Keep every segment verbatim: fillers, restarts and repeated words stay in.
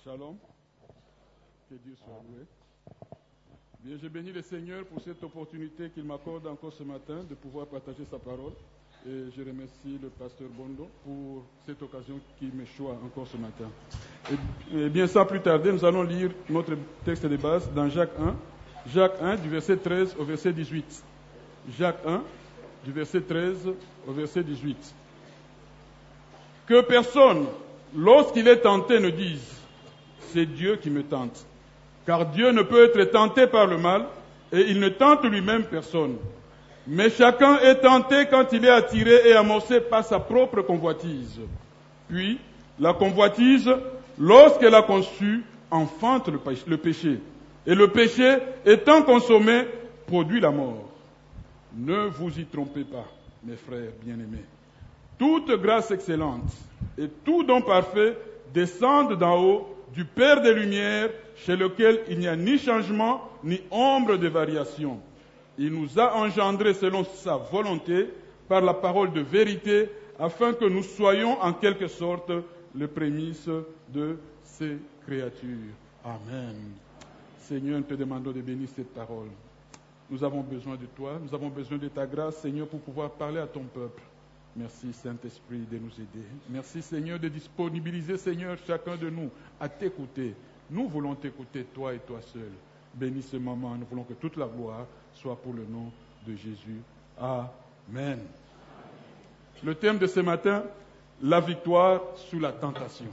Shalom. Que Dieu soit loué. Bien, je bénis le Seigneur pour cette opportunité qu'il m'accorde encore ce matin de pouvoir partager sa parole. Et je remercie le pasteur Bondo pour cette occasion qu'il me choisit encore ce matin. Et, et bien, sans plus tarder, nous allons lire notre texte de base dans Jacques un. Jacques un, du verset treize au verset dix-huit. Jacques un, du verset treize au verset dix-huit. Que personne, lorsqu'il est tenté, ne dise « c'est Dieu qui me tente ». Car Dieu ne peut être tenté par le mal, et il ne tente lui-même personne. Mais chacun est tenté quand il est attiré et amorcé par sa propre convoitise. Puis, la convoitise, lorsqu'elle a conçu, enfante le péché. Et le péché, étant consommé, produit la mort. Ne vous y trompez pas, mes frères bien-aimés. Toute grâce excellente et tout don parfait descendent d'en haut du Père des Lumières, chez lequel il n'y a ni changement, ni ombre de variation. Il nous a engendrés selon sa volonté, par la parole de vérité, afin que nous soyons en quelque sorte les prémices de ses créatures. Amen. Seigneur, nous te demandons de bénir cette parole. Nous avons besoin de toi, nous avons besoin de ta grâce, Seigneur, pour pouvoir parler à ton peuple. Merci, Saint-Esprit, de nous aider. Merci, Seigneur, de disponibiliser, Seigneur, chacun de nous à t'écouter. Nous voulons t'écouter, toi et toi seul. Bénis ce moment. Nous voulons que toute la gloire soit pour le nom de Jésus. Amen. Le thème de ce matin, la victoire sous la tentation.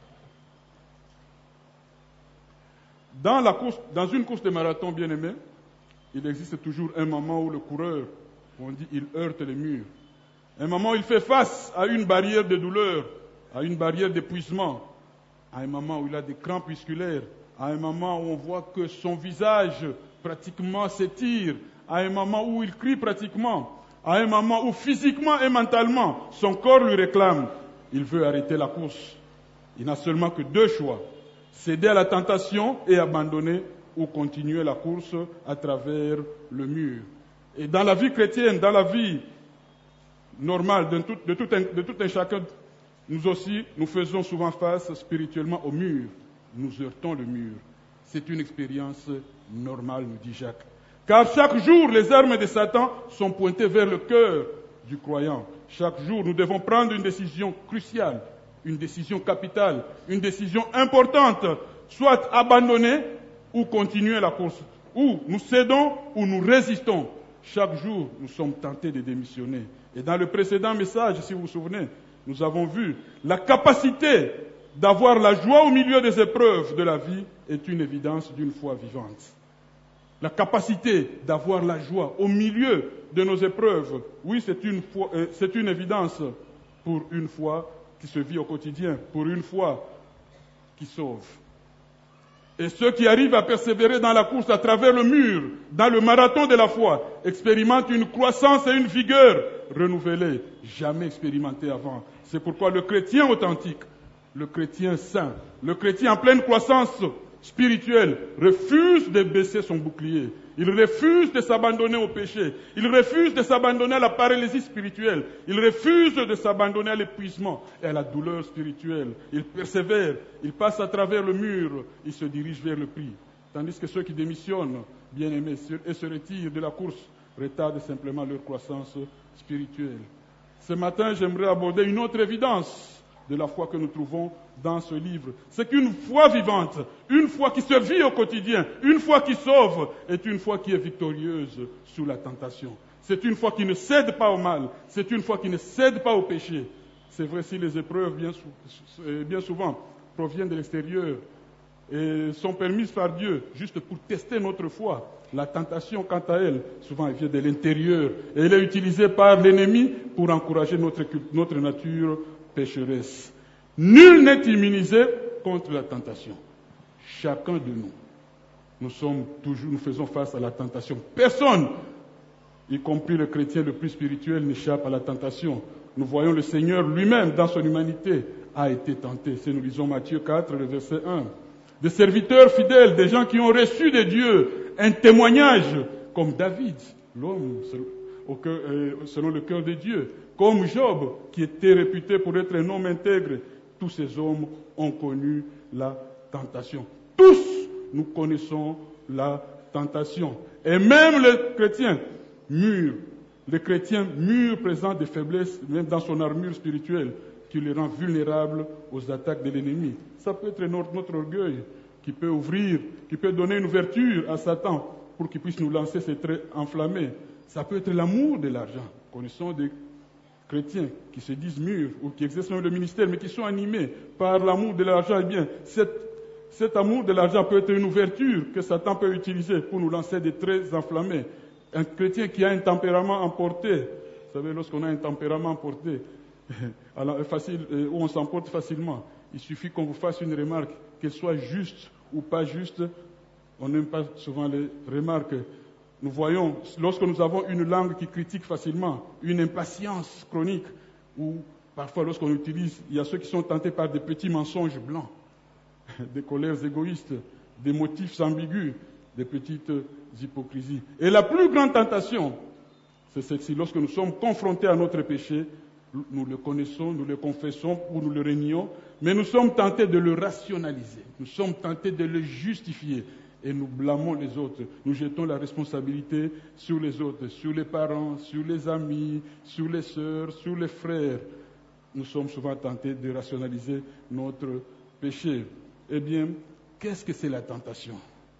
Dans, la course, dans une course de marathon, bien-aimé, il existe toujours un moment où le coureur, on dit, il heurte les murs. Un moment où il fait face à une barrière de douleur, à une barrière d'épuisement, à un moment où il a des crampes musculaires, à un moment où on voit que son visage pratiquement s'étire, à un moment où il crie pratiquement, à un moment où physiquement et mentalement son corps lui réclame. Il veut arrêter la course. Il n'a seulement que deux choix, céder à la tentation et abandonner ou continuer la course à travers le mur. Et dans la vie chrétienne, dans la vie normale de tout, de, tout un, de tout un chacun, nous aussi, nous faisons souvent face spirituellement au mur. Nous heurtons le mur. C'est une expérience normale, nous dit Jacques. Car chaque jour, les armes de Satan sont pointées vers le cœur du croyant. Chaque jour, nous devons prendre une décision cruciale, une décision capitale, une décision importante, soit abandonner ou continuer la course, ou nous cédons ou nous résistons. Chaque jour, nous sommes tentés de démissionner. Et dans le précédent message, si vous vous souvenez, nous avons vu la capacité d'avoir la joie au milieu des épreuves de la vie est une évidence d'une foi vivante. La capacité d'avoir la joie au milieu de nos épreuves, oui, c'est une, foi, euh, c'est une évidence pour une foi qui se vit au quotidien, pour une foi qui sauve. Et ceux qui arrivent à persévérer dans la course à travers le mur, dans le marathon de la foi, expérimentent une croissance et une vigueur renouvelée, jamais expérimentée avant. C'est pourquoi le chrétien authentique, le chrétien saint, le chrétien en pleine croissance spirituelle refuse de baisser son bouclier. Il refuse de s'abandonner au péché. Il refuse de s'abandonner à la paralysie spirituelle. Il refuse de s'abandonner à l'épuisement et à la douleur spirituelle. Il persévère, il passe à travers le mur, il se dirige vers le prix. Tandis que ceux qui démissionnent, bien-aimés, et se retirent de la course, retardent simplement leur croissance spirituelle. Ce matin, j'aimerais aborder une autre évidence de la foi que nous trouvons dans ce livre. C'est qu'une foi vivante, une foi qui se vit au quotidien, une foi qui sauve, est une foi qui est victorieuse sous la tentation. C'est une foi qui ne cède pas au mal, c'est une foi qui ne cède pas au péché. C'est vrai si les épreuves, bien, sou- bien souvent, proviennent de l'extérieur et sont permises par Dieu, juste pour tester notre foi. La tentation, quant à elle, souvent elle vient de l'intérieur et elle est utilisée par l'ennemi pour encourager notre, notre nature pécheresse. Nul n'est immunisé contre la tentation. Chacun de nous, nous sommes toujours, nous faisons face à la tentation. Personne, y compris le chrétien le plus spirituel, n'échappe à la tentation. Nous voyons le Seigneur lui-même, dans son humanité, a été tenté. C'est nous lisons Matthieu quatre, le verset un. Des serviteurs fidèles, des gens qui ont reçu de Dieu un témoignage, comme David, l'homme selon le cœur de Dieu, comme Job, qui était réputé pour être un homme intègre. Tous ces hommes ont connu la tentation. Tous, nous connaissons la tentation. Et même les chrétiens mûrs, les chrétiens mûrs présentent des faiblesses, même dans son armure spirituelle, qui les rend vulnérables aux attaques de l'ennemi. Ça peut être notre, notre orgueil qui peut ouvrir, qui peut donner une ouverture à Satan pour qu'il puisse nous lancer ses traits enflammés. Ça peut être l'amour de l'argent. Connaissons des chrétiens qui se disent mûrs ou qui exercent même le ministère, mais qui sont animés par l'amour de l'argent. Eh bien, cette, cet amour de l'argent peut être une ouverture que Satan peut utiliser pour nous lancer des traits enflammés. Un chrétien qui a un tempérament emporté, vous savez, lorsqu'on a un tempérament emporté, alors, facile, où on s'emporte facilement, il suffit qu'on vous fasse une remarque, qu'elle soit juste ou pas juste. On n'aime pas souvent les remarques. Nous voyons, lorsque nous avons une langue qui critique facilement, une impatience chronique, ou parfois lorsqu'on utilise, il y a ceux qui sont tentés par des petits mensonges blancs, des colères égoïstes, des motifs ambigus, des petites hypocrisies. Et la plus grande tentation, c'est celle-ci. Lorsque nous sommes confrontés à notre péché, nous le connaissons, nous le confessons ou nous le renions, mais nous sommes tentés de le rationaliser, nous sommes tentés de le justifier et nous blâmons les autres. Nous jetons la responsabilité sur les autres, sur les parents, sur les amis, sur les sœurs, sur les frères. Nous sommes souvent tentés de rationaliser notre péché. Eh bien, qu'est-ce que c'est la tentation?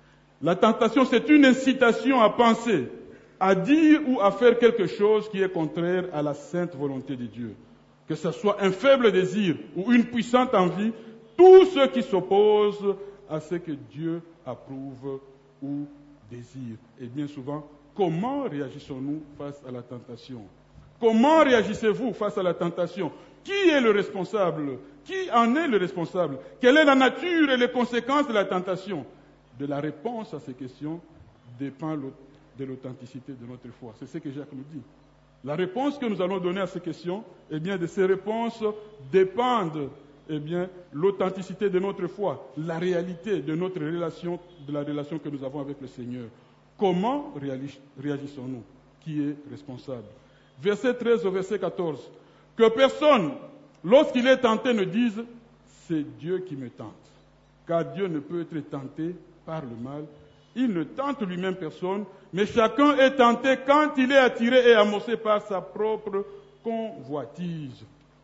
La tentation, c'est une incitation à penser, à dire ou à faire quelque chose qui est contraire à la sainte volonté de Dieu. Que ce soit un faible désir ou une puissante envie, tout ce qui s'oppose à ce que Dieu approuve ou désire. Et bien souvent, comment réagissons-nous face à la tentation? Comment réagissez-vous face à la tentation? Qui est le responsable? Qui en est le responsable? Quelle est la nature et les conséquences de la tentation? De la réponse à ces questions dépend de l'authenticité de notre foi. C'est ce que Jacques nous dit. La réponse que nous allons donner à ces questions, eh bien, de ces réponses dépendent, eh bien, l'authenticité de notre foi, la réalité de notre relation, de la relation que nous avons avec le Seigneur. Comment réagissons-nous? Qui est responsable? Verset treize au verset quatorze. Que personne, lorsqu'il est tenté, ne dise « c'est Dieu qui me tente ». Car Dieu ne peut être tenté par le mal. Il ne tente lui-même personne, mais chacun est tenté quand il est attiré et amorcé par sa propre convoitise.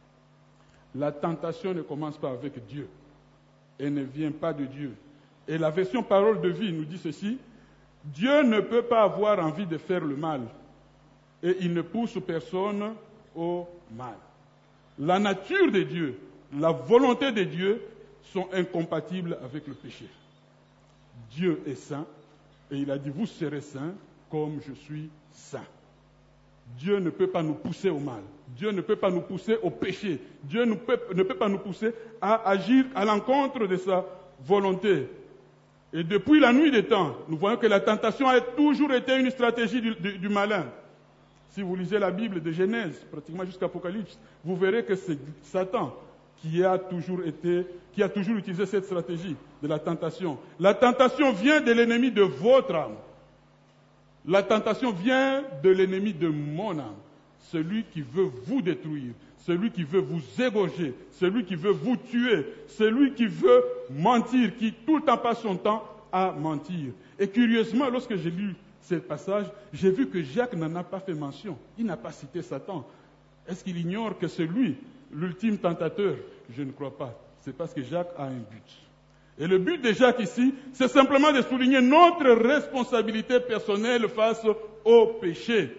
La tentation ne commence pas avec Dieu. Elle ne vient pas de Dieu. Et la version parole de vie nous dit ceci. Dieu ne peut pas avoir envie de faire le mal. Et il ne pousse personne au mal. La nature de Dieu, la volonté de Dieu sont incompatibles avec le péché. Dieu est saint et il a dit vous serez saints comme je suis saint. Dieu ne peut pas nous pousser au mal. Dieu ne peut pas nous pousser au péché. Dieu ne peut, ne peut pas nous pousser à agir à l'encontre de sa volonté. Et depuis la nuit des temps, nous voyons que la tentation a toujours été une stratégie du, du, du malin. Si vous lisez la Bible de Genèse, pratiquement jusqu'à Apocalypse, vous verrez que c'est Satan qui a toujours été, qui a toujours utilisé cette stratégie de la tentation. La tentation vient de l'ennemi de votre âme. La tentation vient de l'ennemi de mon âme. Celui qui veut vous détruire, celui qui veut vous égorger, celui qui veut vous tuer, celui qui veut mentir, qui tout le temps passe son temps à mentir. Et curieusement, lorsque j'ai lu ce passage, j'ai vu que Jacques n'en a pas fait mention. Il n'a pas cité Satan. Est-ce qu'il ignore que c'est lui, l'ultime tentateur? Je ne crois pas. C'est parce que Jacques a un but. Et le but de Jacques ici, c'est simplement de souligner notre responsabilité personnelle face au péché.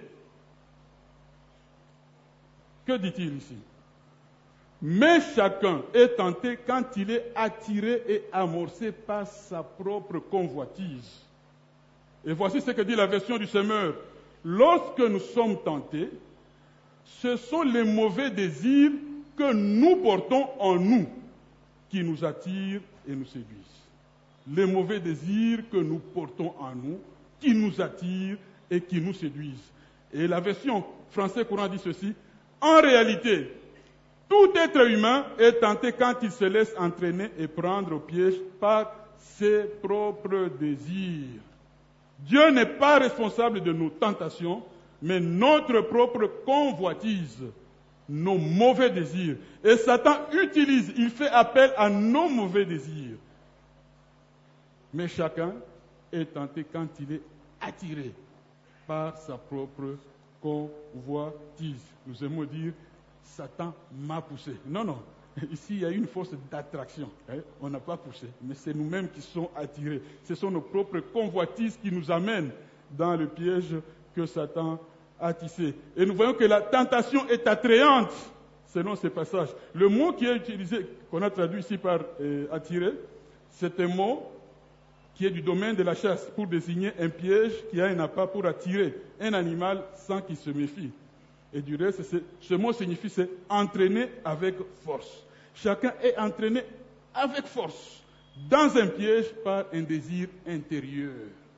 Que dit-il ici? Mais chacun est tenté quand il est attiré et amorcé par sa propre convoitise. Et voici ce que dit la version du Semeur. Lorsque nous sommes tentés, ce sont les mauvais désirs que nous portons en nous qui nous attirent et nous séduisent. Les mauvais désirs que nous portons en nous qui nous attirent et qui nous séduisent. Et la version français courant dit ceci. En réalité, tout être humain est tenté quand il se laisse entraîner et prendre au piège par ses propres désirs. Dieu n'est pas responsable de nos tentations, mais notre propre convoitise, nos mauvais désirs. Et Satan utilise, il fait appel à nos mauvais désirs. Mais chacun est tenté quand il est attiré par sa propre convoitise. Nous aimons dire, Satan m'a poussé. Non, non. Ici, il y a une force d'attraction. Hein? On n'a pas poussé, mais c'est nous-mêmes qui sommes attirés. Ce sont nos propres convoitises qui nous amènent dans le piège que Satan a tissé. Et nous voyons que la tentation est attrayante, selon ces passages. Le mot qui est utilisé, qu'on a traduit ici par euh, attirer, c'est un mot qui est du domaine de la chasse, pour désigner un piège qui a un appât pour attirer un animal sans qu'il se méfie. Et du reste, c'est, ce mot signifie c'est entraîner avec force. Chacun est entraîné avec force dans un piège par un désir intérieur.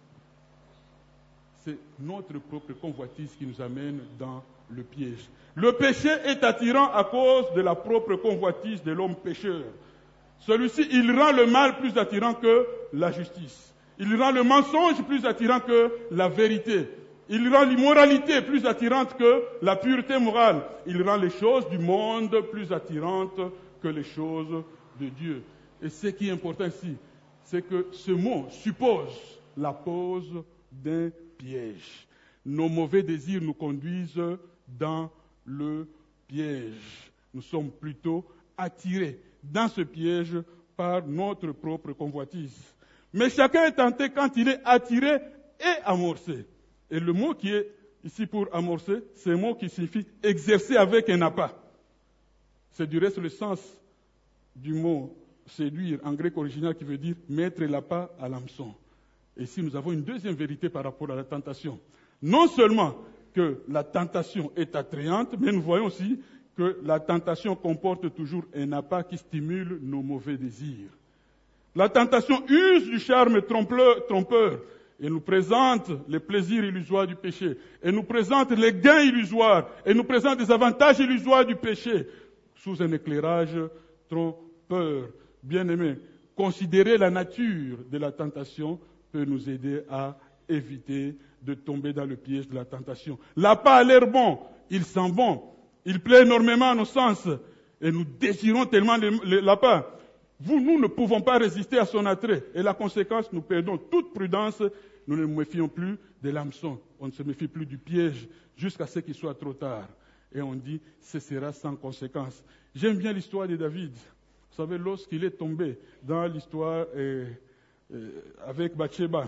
C'est notre propre convoitise qui nous amène dans le piège. Le péché est attirant à cause de la propre convoitise de l'homme pécheur. Celui-ci, il rend le mal plus attirant que la justice. Il rend le mensonge plus attirant que la vérité. Il rend l'immoralité plus attirante que la pureté morale. Il rend les choses du monde plus attirantes que les choses de Dieu. Et ce qui est important ici, c'est que ce mot suppose la pose d'un piège. Nos mauvais désirs nous conduisent dans le piège. Nous sommes plutôt attirés dans ce piège par notre propre convoitise. Mais chacun est tenté quand il est attiré et amorcé. Et le mot qui est ici pour amorcer, c'est un mot qui signifie exercer avec un appât. C'est du reste le sens du mot séduire en grec original qui veut dire mettre l'appât à l'hameçon. Et ici nous avons une deuxième vérité par rapport à la tentation. Non seulement que la tentation est attrayante, mais nous voyons aussi que la tentation comporte toujours un appât qui stimule nos mauvais désirs. La tentation use du charme trompeur, trompeur et nous présente les plaisirs illusoires du péché, et nous présente les gains illusoires, et nous présente des avantages illusoires du péché, sous un éclairage trompeur. Bien-aimés, considérer la nature de la tentation peut nous aider à éviter de tomber dans le piège de la tentation. L'appât a l'air bon, il sent bon, il plaît énormément à nos sens, et nous désirons tellement l'appât. Vous, nous ne pouvons pas résister à son attrait, et la conséquence, nous perdons toute prudence, nous ne nous méfions plus de l'hameçon, on ne se méfie plus du piège, jusqu'à ce qu'il soit trop tard. Et on dit, ce sera sans conséquence. J'aime bien l'histoire de David. Vous savez, lorsqu'il est tombé dans l'histoire euh, euh, avec Bathsheba,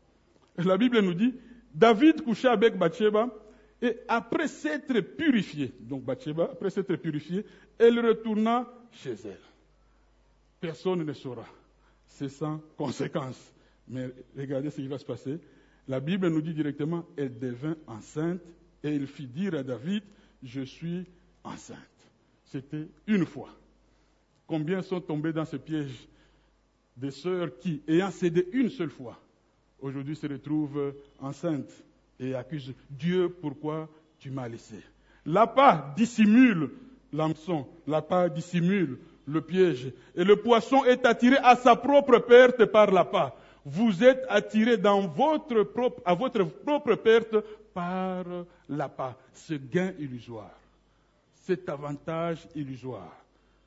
la Bible nous dit, David coucha avec Bathsheba, et après s'être purifié, donc Bathsheba, après s'être purifiée, elle retourna chez elle. Personne ne saura. C'est sans conséquence. Mais regardez ce qui va se passer. La Bible nous dit directement, elle devint enceinte et il fit dire à David, je suis enceinte. C'était une fois. Combien sont tombés dans ce piège? Des sœurs qui, ayant cédé une seule fois, aujourd'hui se retrouvent enceintes et accusent Dieu, pourquoi tu m'as laissé? L'appât dissimule l'hameçon, l'appât dissimule le piège. Et le poisson est attiré à sa propre perte par l'appât. Vous êtes attiré dans votre propre, à votre propre perte par l'appât. Ce gain illusoire, cet avantage illusoire.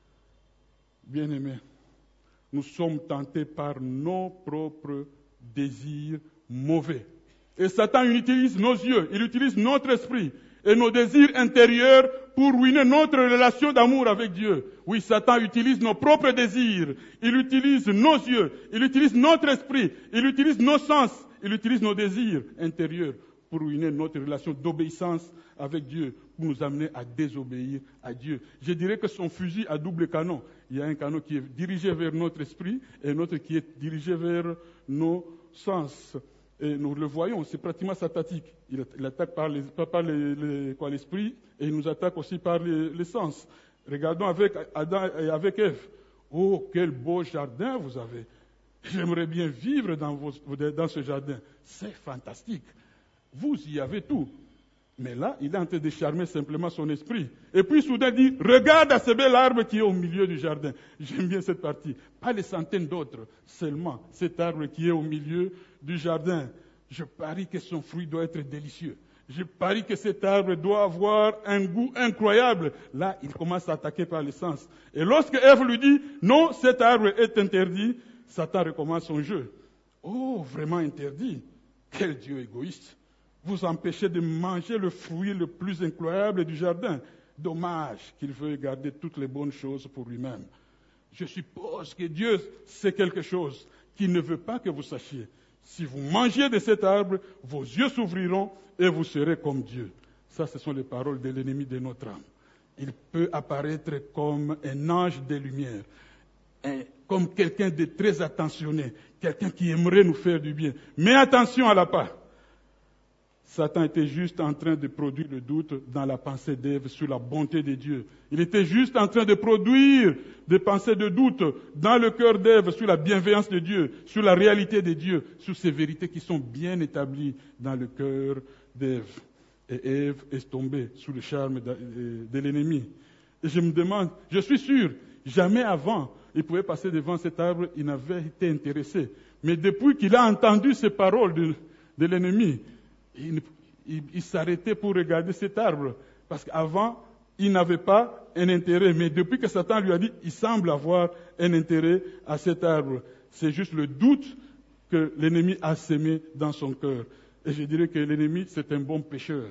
Bien-aimés, nous sommes tentés par nos propres désirs mauvais. Et Satan il utilise nos yeux, il utilise notre esprit et nos désirs intérieurs pour ruiner notre relation d'amour avec Dieu. Oui, Satan utilise nos propres désirs, il utilise nos yeux, il utilise notre esprit, il utilise nos sens, il utilise nos désirs intérieurs pour ruiner notre relation d'obéissance avec Dieu, pour nous amener à désobéir à Dieu. Je dirais que son fusil à double canon. Il y a un canon qui est dirigé vers notre esprit et un autre qui est dirigé vers nos sens. Et nous le voyons, c'est pratiquement satanique. Il, il attaque par, les, par les, les, quoi, l'esprit et il nous attaque aussi par les, les sens. Regardons avec Adam et avec Ève. Oh, quel beau jardin vous avez. J'aimerais bien vivre dans, vos, dans ce jardin. C'est fantastique. Vous y avez tout. Mais là, il est en train de charmer simplement son esprit. Et puis soudain dit, regarde à ce bel arbre qui est au milieu du jardin. J'aime bien cette partie. Pas les centaines d'autres, seulement cet arbre qui est au milieu du jardin. Je parie que son fruit doit être délicieux. Je parie que cet arbre doit avoir un goût incroyable. Là, il commence à attaquer par les sens. Et lorsque Ève lui dit, non, cet arbre est interdit, Satan recommence son jeu. Oh, vraiment interdit. Quel Dieu égoïste. Vous empêchez de manger le fruit le plus incroyable du jardin. Dommage qu'il veuille garder toutes les bonnes choses pour lui-même. Je suppose que Dieu sait quelque chose qu'il ne veut pas que vous sachiez. Si vous mangez de cet arbre, vos yeux s'ouvriront et vous serez comme Dieu. Ça, ce sont les paroles de l'ennemi de notre âme. Il peut apparaître comme un ange des lumières, un, comme quelqu'un de très attentionné, quelqu'un qui aimerait nous faire du bien. Mais attention à la part. Satan était juste en train de produire le doute dans la pensée d'Ève sur la bonté de Dieu. Il était juste en train de produire des pensées de doute dans le cœur d'Ève sur la bienveillance de Dieu, sur la réalité de Dieu, sur ces vérités qui sont bien établies dans le cœur d'Ève. Et Ève est tombée sous le charme de, de, de l'ennemi. Et je me demande, je suis sûr, jamais avant, il pouvait passer devant cet arbre, il n'avait été intéressé. Mais depuis qu'il a entendu ces paroles de, de l'ennemi, Il, il, il s'arrêtait pour regarder cet arbre. Parce qu'avant, il n'avait pas un intérêt. Mais depuis que Satan lui a dit, il semble avoir un intérêt à cet arbre. C'est juste le doute que l'ennemi a sémé dans son cœur. Et je dirais que l'ennemi, c'est un bon pécheur.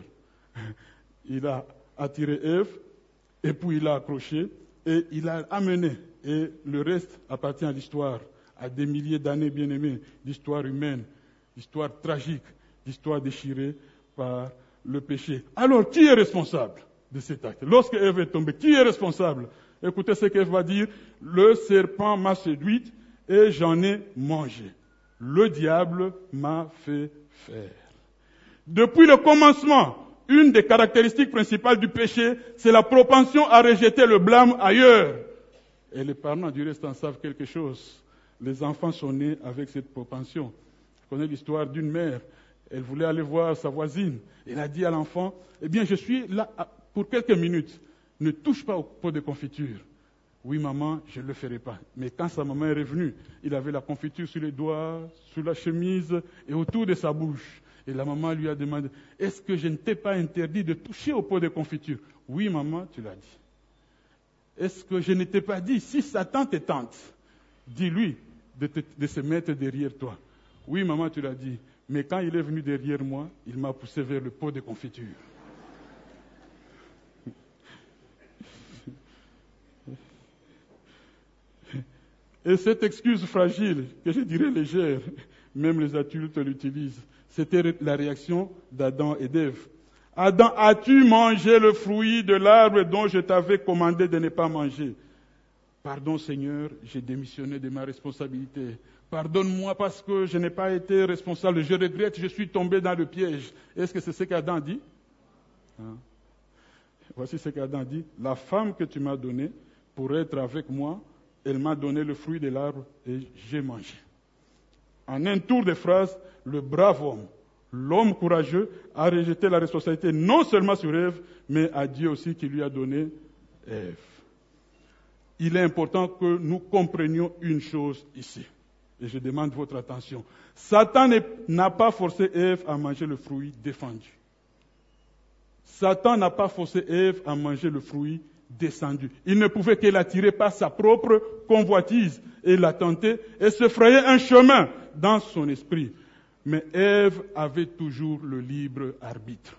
Il a attiré Ève, et puis il l'a accroché, et il l'a amené. Et le reste appartient à l'histoire, à des milliers d'années bien-aimées, d'histoire humaine, d'histoire tragique. Histoire déchirée par le péché. Alors, qui est responsable de cet acte? Lorsque Ève est tombée, qui est responsable? Écoutez ce qu'Ève va dire. Le serpent m'a séduite et j'en ai mangé. Le diable m'a fait faire. Depuis le commencement, une des caractéristiques principales du péché, c'est la propension à rejeter le blâme ailleurs. Et les parents du reste en savent quelque chose. Les enfants sont nés avec cette propension. Je connais l'histoire d'une mère. Elle voulait aller voir sa voisine. Elle a dit à l'enfant, eh bien, je suis là pour quelques minutes. Ne touche pas au pot de confiture. Oui, maman, je ne le ferai pas. Mais quand sa maman est revenue, il avait la confiture sur les doigts, sur la chemise et autour de sa bouche. Et la maman lui a demandé, est-ce que je ne t'ai pas interdit de toucher au pot de confiture? Oui, maman, tu l'as dit. Est-ce que je ne t'ai pas dit, si Satan te tente, dis-lui de, te, de se mettre derrière toi? Oui, maman, tu l'as dit. Mais quand il est venu derrière moi, il m'a poussé vers le pot de confiture. Et cette excuse fragile, que je dirais légère, même les adultes l'utilisent, c'était la réaction d'Adam et d'Ève. Adam, as-tu mangé le fruit de l'arbre dont je t'avais commandé de ne pas manger? Pardon Seigneur, j'ai démissionné de ma responsabilité. Pardonne-moi parce que je n'ai pas été responsable. Je regrette, je suis tombé dans le piège. Est-ce que c'est ce qu'Adam dit? Hein? Voici ce qu'Adam dit. La femme que tu m'as donnée pour être avec moi, elle m'a donné le fruit de l'arbre et j'ai mangé. En un tour de phrase, le brave homme, l'homme courageux, a rejeté la responsabilité non seulement sur Ève, mais à Dieu aussi qui lui a donné Ève. Il est important que nous comprenions une chose ici. Et je demande votre attention. Satan n'a pas forcé Ève à manger le fruit défendu. Satan n'a pas forcé Ève à manger le fruit descendu. Il ne pouvait que l'attirer par sa propre convoitise et la tenter et se frayer un chemin dans son esprit. Mais Ève avait toujours le libre arbitre.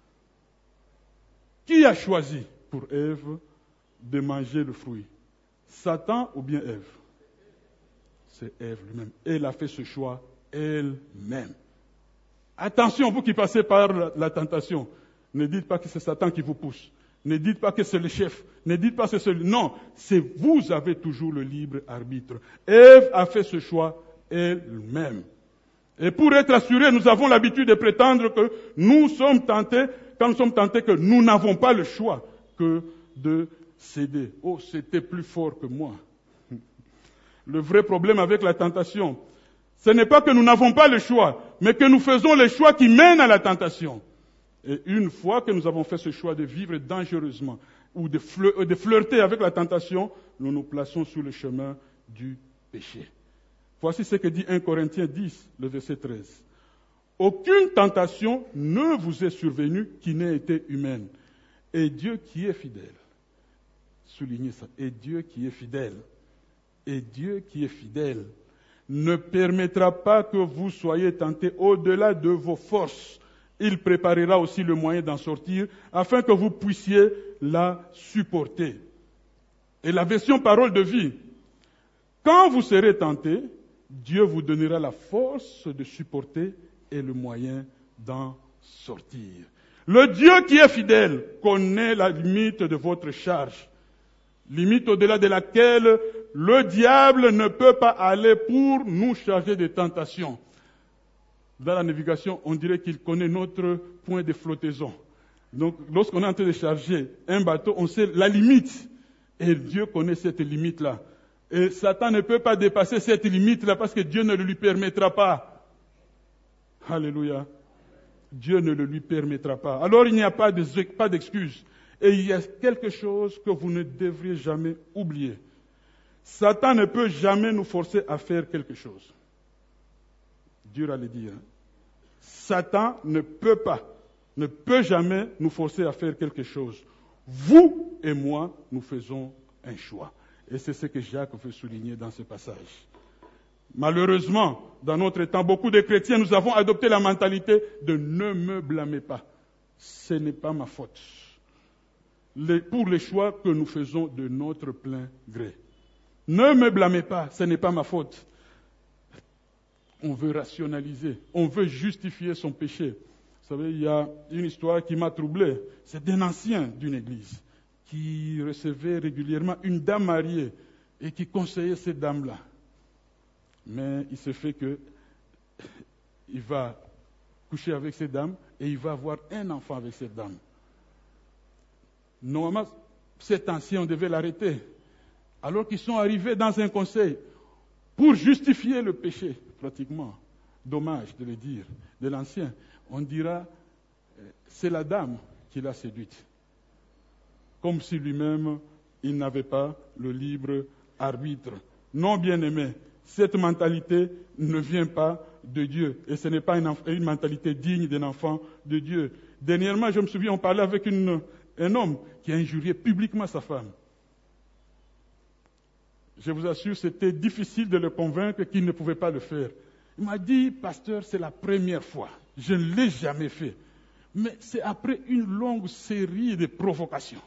Qui a choisi pour Ève de manger le fruit? Satan ou bien Ève? C'est Ève lui-même. Elle a fait ce choix elle-même. Attention, vous qui passez par la, la tentation, ne dites pas que c'est Satan qui vous pousse. Ne dites pas que c'est le chef. Ne dites pas que c'est celui. Non, c'est vous avez toujours le libre arbitre. Ève a fait ce choix elle-même. Et pour être assurés, nous avons l'habitude de prétendre que nous sommes tentés, quand nous sommes tentés, que nous n'avons pas le choix que de céder. Oh, c'était plus fort que moi. Le vrai problème avec la tentation, ce n'est pas que nous n'avons pas le choix, mais que nous faisons les choix qui mènent à la tentation. Et une fois que nous avons fait ce choix de vivre dangereusement ou de, fleur, de flirter avec la tentation, nous nous plaçons sur le chemin du péché. Voici ce que dit premier Corinthiens dix, le verset treize. Aucune tentation ne vous est survenue qui n'ait été humaine. Et Dieu qui est fidèle, soulignez ça, et Dieu qui est fidèle, et Dieu qui est fidèle, ne permettra pas que vous soyez tentés au-delà de vos forces. Il préparera aussi le moyen d'en sortir afin que vous puissiez la supporter. Et la version parole de vie. Quand vous serez tentés, Dieu vous donnera la force de supporter et le moyen d'en sortir. Le Dieu qui est fidèle connaît la limite de votre charge, limite au-delà de laquelle le diable ne peut pas aller pour nous charger de tentations. Dans la navigation, on dirait qu'il connaît notre point de flottaison. Donc, lorsqu'on est en train de charger un bateau, on sait la limite. Et Dieu connaît cette limite-là. Et Satan ne peut pas dépasser cette limite-là parce que Dieu ne le lui permettra pas. Alléluia. Dieu ne le lui permettra pas. Alors il n'y a pas d'excuse. Et il y a quelque chose que vous ne devriez jamais oublier. Satan ne peut jamais nous forcer à faire quelque chose. Dur à le dire. Satan ne peut pas, ne peut jamais nous forcer à faire quelque chose. Vous et moi, nous faisons un choix. Et c'est ce que Jacques veut souligner dans ce passage. Malheureusement, dans notre temps, beaucoup de chrétiens, nous avons adopté la mentalité de ne me blâmez pas. Ce n'est pas ma faute. Les, pour les choix que nous faisons de notre plein gré. Ne me blâmez pas, ce n'est pas ma faute. On veut rationaliser, on veut justifier son péché. Vous savez, il y a une histoire qui m'a troublé. C'est d'un ancien d'une église qui recevait régulièrement une dame mariée et qui conseillait cette dame-là. Mais il se fait que il va coucher avec cette dame et il va avoir un enfant avec cette dame. Normalement, cet ancien, on devait l'arrêter. Alors qu'ils sont arrivés dans un conseil pour justifier le péché, pratiquement. Dommage de le dire, de l'ancien. On dira, c'est la dame qui l'a séduite. Comme si lui-même, il n'avait pas le libre arbitre. Non, bien-aimé, cette mentalité ne vient pas de Dieu. Et ce n'est pas une, une mentalité digne d'un enfant de Dieu. Dernièrement, je me souviens, on parlait avec une, un homme qui a injurié publiquement sa femme. Je vous assure, c'était difficile de le convaincre qu'il ne pouvait pas le faire. Il m'a dit, pasteur, c'est la première fois. Je ne l'ai jamais fait. Mais c'est après une longue série de provocations.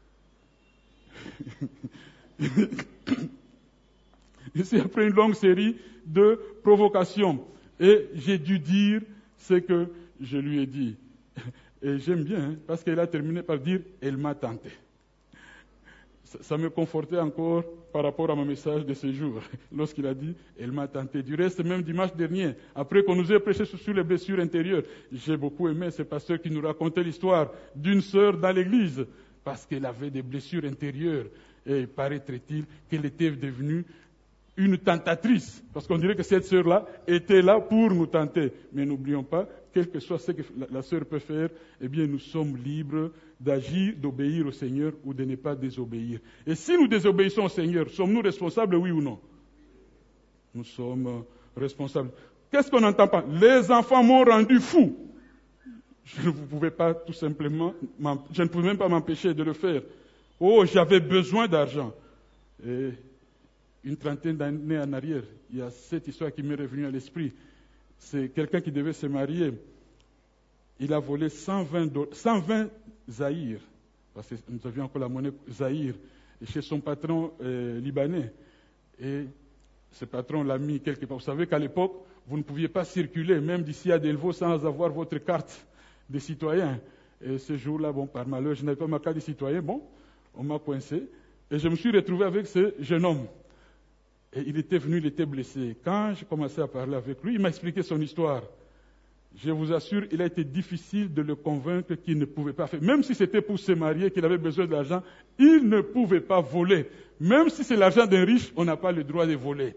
Et c'est après une longue série de provocations. Et j'ai dû dire ce que je lui ai dit. Et j'aime bien, hein, parce qu'elle a terminé par dire « elle m'a tenté ». Ça, ça me confortait encore par rapport à mon message de ce jour, lorsqu'il a dit « elle m'a tenté ». Du reste, même dimanche dernier, après qu'on nous ait prêché sur les blessures intérieures, j'ai beaucoup aimé ce pasteur qui nous racontait l'histoire d'une sœur dans l'église, parce qu'elle avait des blessures intérieures. Et paraîtrait-il qu'elle était devenue une tentatrice. Parce qu'on dirait que cette sœur-là était là pour nous tenter. Mais n'oublions pas, quel que soit ce que la sœur peut faire, eh bien nous sommes libres d'agir, d'obéir au Seigneur ou de ne pas désobéir. Et si nous désobéissons au Seigneur, sommes-nous responsables, oui ou non? Nous sommes responsables. Qu'est-ce qu'on n'entend pas? Les enfants m'ont rendu fou. Je ne pouvais pas tout simplement, je ne pouvais même pas m'empêcher de le faire. Oh, j'avais besoin d'argent. Et une trentaine d'années en arrière, il y a cette histoire qui m'est revenue à l'esprit. C'est quelqu'un qui devait se marier. Il a volé cent vingt, cent vingt zaïrs, parce que nous avions encore la monnaie zaïr, chez son patron euh, libanais. Et ce patron l'a mis quelque part. Vous savez qu'à l'époque, vous ne pouviez pas circuler, même d'ici à Delvaux, sans avoir votre carte de citoyen. Et ce jour-là, bon, par malheur, je n'avais pas ma carte de citoyen. Bon, on m'a coincé. Et je me suis retrouvé avec ce jeune homme. Et il était venu, il était blessé. Quand j'ai commencé à parler avec lui, il m'a expliqué son histoire. Je vous assure, il a été difficile de le convaincre qu'il ne pouvait pas faire. Même si c'était pour se marier, qu'il avait besoin d'argent, il ne pouvait pas voler. Même si c'est l'argent d'un riche, on n'a pas le droit de voler.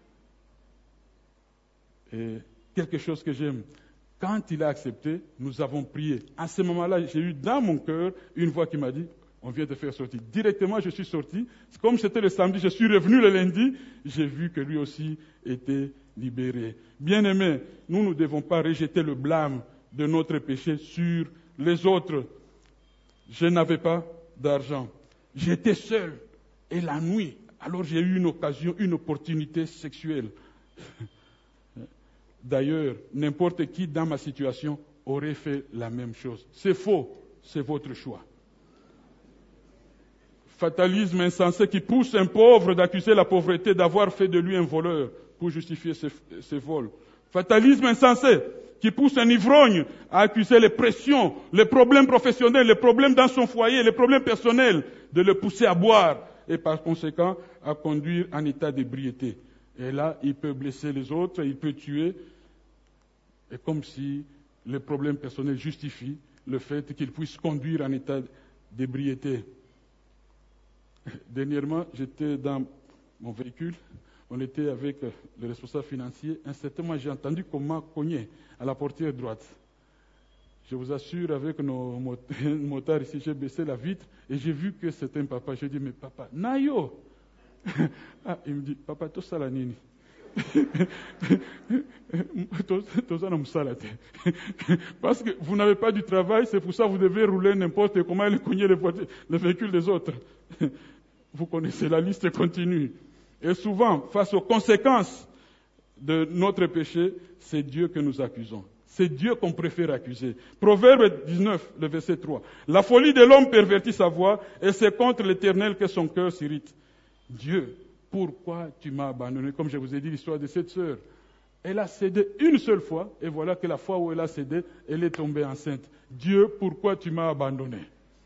Et quelque chose que j'aime, quand il a accepté, nous avons prié. À ce moment-là, j'ai eu dans mon cœur une voix qui m'a dit, on vient de faire sortir. Directement, je suis sorti. Comme c'était le samedi, je suis revenu le lundi. J'ai vu que lui aussi était libéré. Bien-aimés, nous ne devons pas rejeter le blâme de notre péché sur les autres. Je n'avais pas d'argent. J'étais seul. Et la nuit, alors j'ai eu une occasion, une opportunité sexuelle. D'ailleurs, n'importe qui dans ma situation aurait fait la même chose. C'est faux, c'est votre choix. Fatalisme insensé qui pousse un pauvre d'accuser la pauvreté d'avoir fait de lui un voleur pour justifier ses, ses vols. Fatalisme insensé qui pousse un ivrogne à accuser les pressions, les problèmes professionnels, les problèmes dans son foyer, les problèmes personnels, de le pousser à boire et par conséquent à conduire en état d'ébriété. Et là, il peut blesser les autres, il peut tuer, et comme si les problèmes personnels justifient le fait qu'il puisse conduire en état d'ébriété. Dernièrement, j'étais dans mon véhicule, on était avec le responsable financier. Un certain moment, j'ai entendu qu'on m'a cogné à la portière droite. Je vous assure, avec nos motards ici, j'ai baissé la vitre et j'ai vu que c'était un papa. J'ai dit, mais papa, Nayo! Ah, il me dit, papa, tout ça la nini. Parce que vous n'avez pas du travail, c'est pour ça que vous devez rouler n'importe comment et cogner les, les véhicules des autres. Vous connaissez, la liste continue. Et souvent, face aux conséquences de notre péché, c'est Dieu que nous accusons. C'est Dieu qu'on préfère accuser. Proverbe dix-neuf, le verset trois. La folie de l'homme pervertit sa voix, et c'est contre l'Éternel que son cœur s'irrite. Dieu, pourquoi tu m'as abandonné? Comme je vous ai dit l'histoire de cette sœur. Elle a cédé une seule fois, et voilà que la fois où elle a cédé, elle est tombée enceinte. Dieu, pourquoi tu m'as abandonné?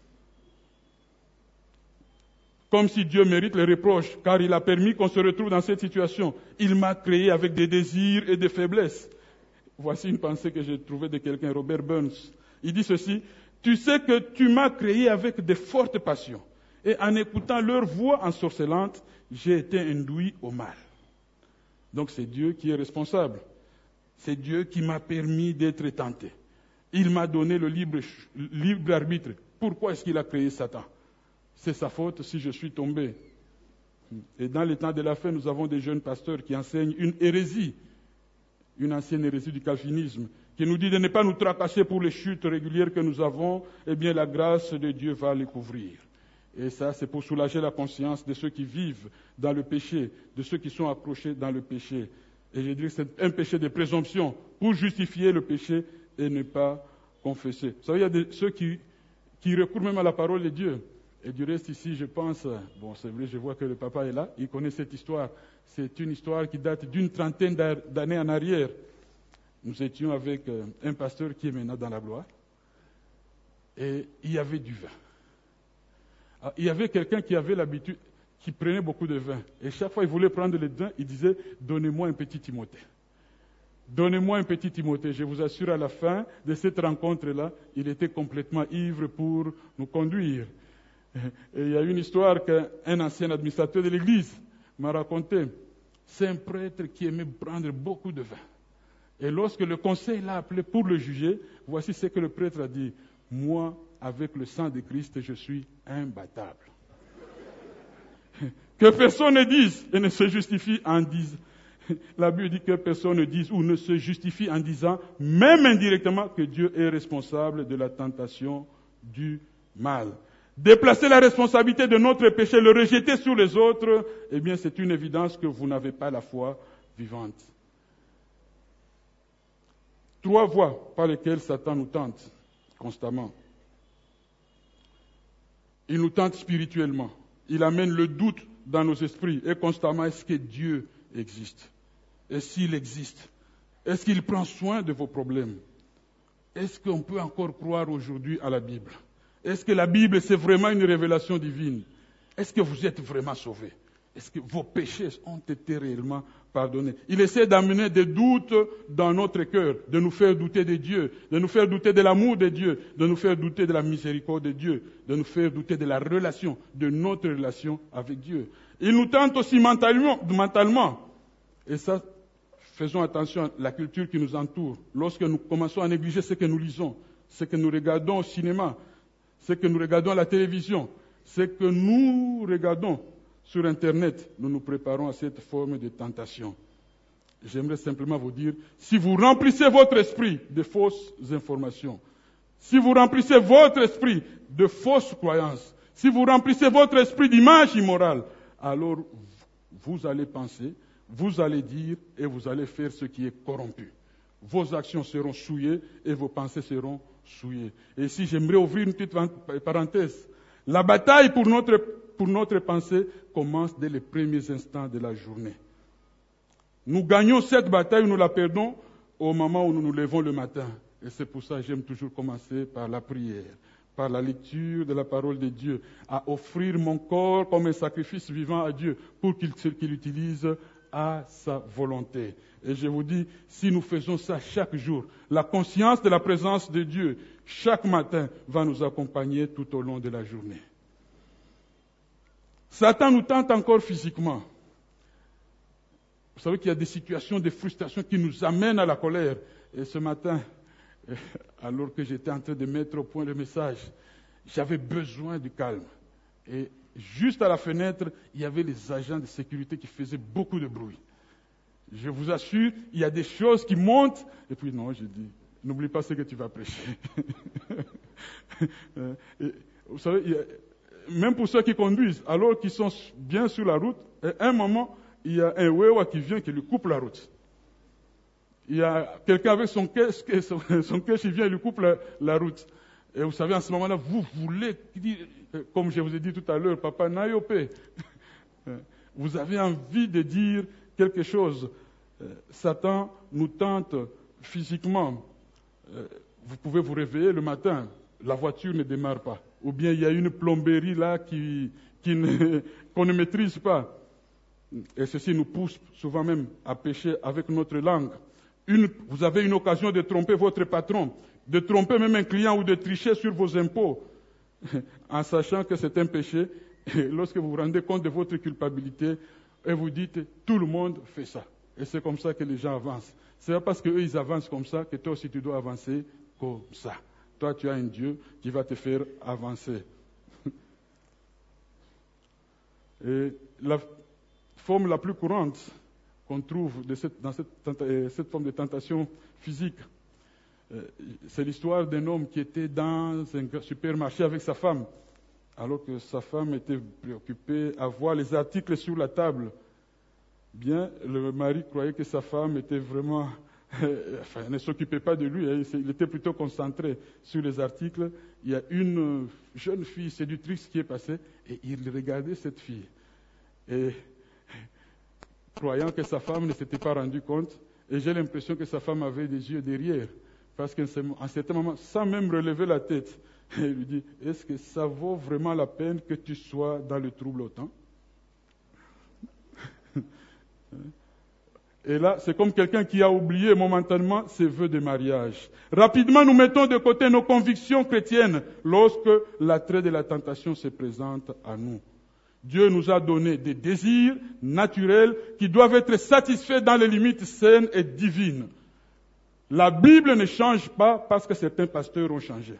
Comme si Dieu mérite les reproches, car il a permis qu'on se retrouve dans cette situation. Il m'a créé avec des désirs et des faiblesses. Voici une pensée que j'ai trouvée de quelqu'un, Robert Burns. Il dit ceci, « Tu sais que tu m'as créé avec de fortes passions, et en écoutant leur voix ensorcelante, j'ai été induit au mal. » Donc c'est Dieu qui est responsable. C'est Dieu qui m'a permis d'être tenté. Il m'a donné le libre, libre arbitre. Pourquoi est-ce qu'il a créé Satan? C'est sa faute si je suis tombé. Et dans les temps de la fin, nous avons des jeunes pasteurs qui enseignent une hérésie, une ancienne hérésie du calvinisme, qui nous dit de ne pas nous tracasser pour les chutes régulières que nous avons, eh bien la grâce de Dieu va les couvrir. Et ça, c'est pour soulager la conscience de ceux qui vivent dans le péché, de ceux qui sont accrochés dans le péché. Et je dirais que c'est un péché de présomption, pour justifier le péché et ne pas confesser. Vous savez, il y a des, ceux qui, qui recourent même à la parole de Dieu. Et du reste ici, je pense, bon c'est vrai, je vois que le papa est là, il connaît cette histoire. C'est une histoire qui date d'une trentaine d'années en arrière. Nous étions avec un pasteur qui est maintenant dans la gloire. Et il y avait du vin. Alors, il y avait quelqu'un qui avait l'habitude, qui prenait beaucoup de vin. Et chaque fois qu'il voulait prendre le vin, il disait, donnez-moi un petit Timothée. Donnez-moi un petit Timothée. Je vous assure, à la fin de cette rencontre-là, il était complètement ivre pour nous conduire. Et il y a une histoire qu'un ancien administrateur de l'église m'a raconté. C'est un prêtre qui aimait prendre beaucoup de vin. Et lorsque le conseil l'a appelé pour le juger, voici ce que le prêtre a dit. Moi, avec le sang de Christ, je suis imbattable. Que personne ne dise et ne se justifie en disant. La Bible dit que personne ne dise ou ne se justifie en disant, même indirectement, que Dieu est responsable de la tentation du mal. Déplacer la responsabilité de notre péché, le rejeter sur les autres, eh bien c'est une évidence que vous n'avez pas la foi vivante. Trois voies par lesquelles Satan nous tente constamment. Il nous tente spirituellement. Il amène le doute dans nos esprits et constamment, est-ce que Dieu existe? Et s'il existe, est-ce qu'il prend soin de vos problèmes? Est-ce qu'on peut encore croire aujourd'hui à la Bible? Est-ce que la Bible, c'est vraiment une révélation divine? Est-ce que vous êtes vraiment sauvés? Est-ce que vos péchés ont été réellement pardonnés? Il essaie d'amener des doutes dans notre cœur, de nous faire douter de Dieu, de nous faire douter de l'amour de Dieu, de nous faire douter de la miséricorde de Dieu, de nous faire douter de la relation, de notre relation avec Dieu. Il nous tente aussi mentalement, mentalement. Et ça, faisons attention à la culture qui nous entoure. Lorsque nous commençons à négliger ce que nous lisons, ce que nous regardons au cinéma, ce que nous regardons à la télévision, ce que nous regardons sur Internet, nous nous préparons à cette forme de tentation. J'aimerais simplement vous dire, si vous remplissez votre esprit de fausses informations, si vous remplissez votre esprit de fausses croyances, si vous remplissez votre esprit d'images immorales, alors vous allez penser, Vous allez dire et vous allez faire ce qui est corrompu. Vos actions seront souillées et vos pensées seront souillées. Et ici, j'aimerais ouvrir une petite parenthèse. La bataille pour notre, pour notre pensée commence dès les premiers instants de la journée. Nous gagnons cette bataille ou nous la perdons au moment où nous nous levons le matin. Et c'est pour ça que j'aime toujours commencer par la prière, par la lecture de la parole de Dieu, à offrir mon corps comme un sacrifice vivant à Dieu pour qu'il, qu'il l'utilise à sa volonté. Et je vous dis, si nous faisons ça chaque jour, la conscience de la présence de Dieu chaque matin va nous accompagner tout au long de la journée. Satan nous tente encore physiquement. Vous savez qu'il y a des situations de frustration qui nous amènent à la colère. Et ce matin, alors que j'étais en train de mettre au point le message, j'avais besoin du calme. Et juste à la fenêtre, il y avait les agents de sécurité qui faisaient beaucoup de bruit. Je vous assure, il y a des choses qui montent. Et puis non, j'ai dit, n'oublie pas ce que tu vas prêcher. Et, vous savez, il y a, même pour ceux qui conduisent, alors qu'ils sont bien sur la route, à un moment, il y a un wewa qui vient qui lui coupe la route. Il y a quelqu'un avec son caisse, son, son caisse, il vient et lui coupe la, la route. Et vous savez, en ce moment-là, vous voulez dire, comme je vous ai dit tout à l'heure, Papa Nayopé, vous avez envie de dire quelque chose. Satan nous tente physiquement. Vous pouvez vous réveiller le matin, la voiture ne démarre pas. Ou bien il y a une plomberie là qui, qui ne, qu'on ne maîtrise pas. Et ceci nous pousse souvent même à pécher avec notre langue. Une, vous avez une occasion de tromper votre patron, de tromper même un client ou de tricher sur vos impôts, en sachant que c'est un péché. Et lorsque vous vous rendez compte de votre culpabilité, et vous dites, tout le monde fait ça. Et c'est comme ça que les gens avancent. C'est pas parce qu'eux ils avancent comme ça que toi aussi tu dois avancer comme ça. Toi tu as un Dieu qui va te faire avancer. Et la forme la plus courante qu'on trouve de cette, dans cette, cette forme de tentation physique, c'est l'histoire d'un homme qui était dans un supermarché avec sa femme, alors que sa femme était préoccupée à voir les articles sur la table. Bien, le mari croyait que sa femme était vraiment, enfin, ne s'occupait pas de lui, hein, il était plutôt concentré sur les articles. Il y a une jeune fille séductrice qui est passée et il regardait cette fille. Et croyant que sa femme ne s'était pas rendu compte, et j'ai l'impression que sa femme avait des yeux derrière, parce qu'à un certain moment, sans même relever la tête, il lui dit, est-ce que ça vaut vraiment la peine que tu sois dans le trouble autant? Et là, c'est comme quelqu'un qui a oublié momentanément ses vœux de mariage. Rapidement, nous mettons de côté nos convictions chrétiennes lorsque l'attrait de la tentation se présente à nous. Dieu nous a donné des désirs naturels qui doivent être satisfaits dans les limites saines et divines. La Bible ne change pas parce que certains pasteurs ont changé.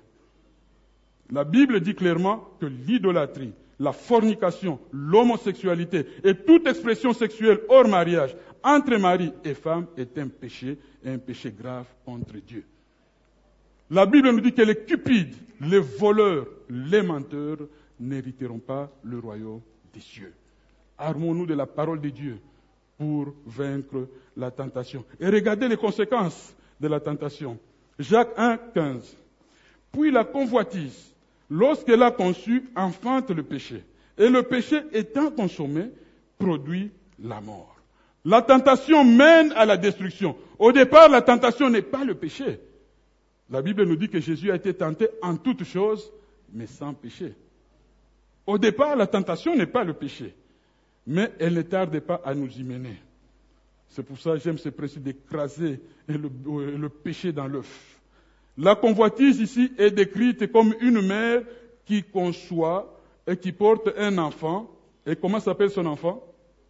La Bible dit clairement que l'idolâtrie, la fornication, l'homosexualité et toute expression sexuelle hors mariage entre mari et femme est un péché, et un péché grave contre Dieu. La Bible nous dit que les cupides, les voleurs, les menteurs n'hériteront pas le royaume des cieux. Armons-nous de la parole de Dieu pour vaincre la tentation. Et regardez les conséquences de la tentation. Jacques un, quinze. Puis la convoitise, lorsqu'elle a conçu, enfante le péché. Et le péché étant consommé, produit la mort. La tentation mène à la destruction. Au départ, la tentation n'est pas le péché. La Bible nous dit que Jésus a été tenté en toutes choses, mais sans péché. Au départ, la tentation n'est pas le péché, mais elle ne tarde pas à nous y mener. C'est pour ça que j'aime ce principe d'écraser le, le péché dans l'œuf. La convoitise ici est décrite comme une mère qui conçoit et qui porte un enfant. Et comment s'appelle son enfant?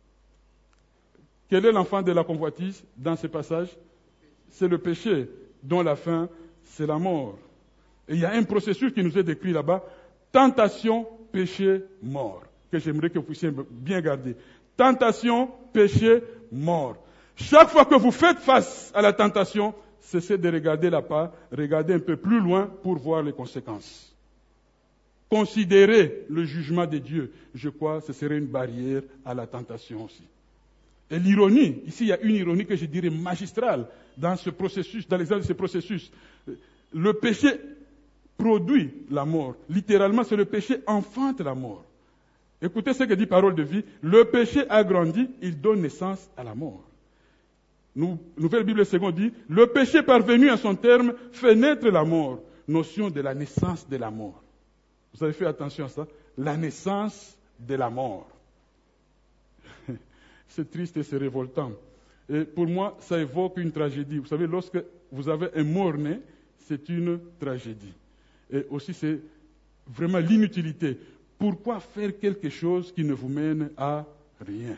Quel est l'enfant de la convoitise dans ce passage? C'est le péché, dont la fin, c'est la mort. Et il y a un processus qui nous est décrit là-bas. Tentation, péché, mort. Que j'aimerais que vous puissiez bien garder. Tentation, péché, mort. Chaque fois que vous faites face à la tentation, cessez de regarder là-bas, regardez un peu plus loin pour voir les conséquences. Considérez le jugement de Dieu. Je crois que ce serait une barrière à la tentation aussi. Et l'ironie, ici il y a une ironie que je dirais magistrale dans ce processus, dans l'exemple de ce processus. Le péché produit la mort. Littéralement, c'est le péché enfante la mort. Écoutez ce que dit Parole de vie. Le péché a grandi, il donne naissance à la mort. Nous, Nouvelle Bible seconde dit, le péché parvenu à son terme fait naître la mort. Notion de la naissance de la mort. Vous avez fait attention à ça? La naissance de la mort. C'est triste et c'est révoltant. Et pour moi, ça évoque une tragédie. Vous savez, lorsque vous avez un mort-né, c'est une tragédie. Et aussi, c'est vraiment l'inutilité. Pourquoi faire quelque chose qui ne vous mène à rien?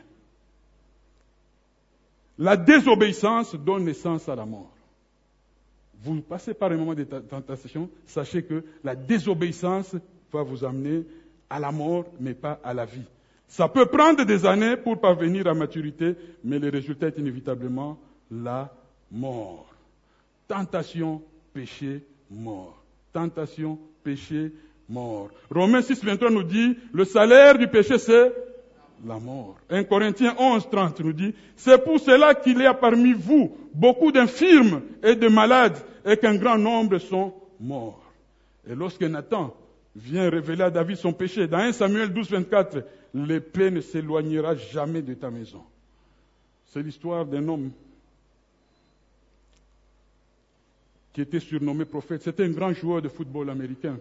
La désobéissance donne naissance à la mort. Vous passez par un moment de tentation, sachez que la désobéissance va vous amener à la mort, mais pas à la vie. Ça peut prendre des années pour parvenir à maturité, mais le résultat est inévitablement la mort. Tentation, péché, mort. Tentation, péché, mort. Romains six, vingt-trois nous dit, le salaire du péché, c'est la mort. un Corinthiens onze, trente nous dit, c'est pour cela qu'il y a parmi vous beaucoup d'infirmes et de malades, et qu'un grand nombre sont morts. Et lorsque Nathan vient révéler à David son péché, dans un Samuel douze, vingt-quatre, l'épée ne s'éloignera jamais de ta maison. C'est l'histoire d'un homme qui était surnommé prophète. C'était un grand joueur de football américain.